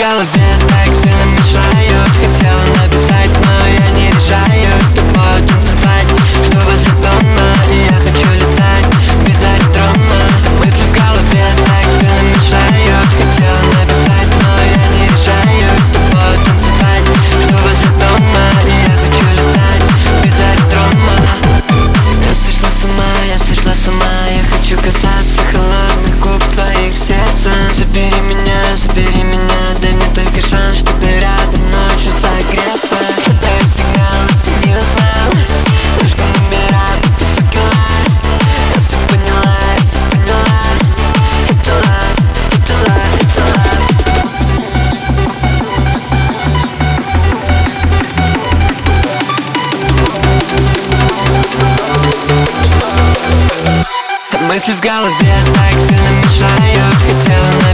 голове так сильно мешают. Хотела написать, но я не решаюсь с тобой танцевать. Что возле дома, и я хочу летать без аэродрома. Мысли в голове так сильно мешают. Хотела написать, но я не решаюсь с тобой танцевать. Что возле дома, и я хочу летать без аэродрома. Я сошла с ума, я сошла с ума. Я хочу касаться холодных губ твоих сердца. Забери меня, дай мне только шанс, чтобы рядом ночью согреться. Дай сигнал, ты не узнал. Только номера, будто факела. Я все поняла, я все поняла. Это love, это love, это love. Мысли в голове так сильно мешают. Хотела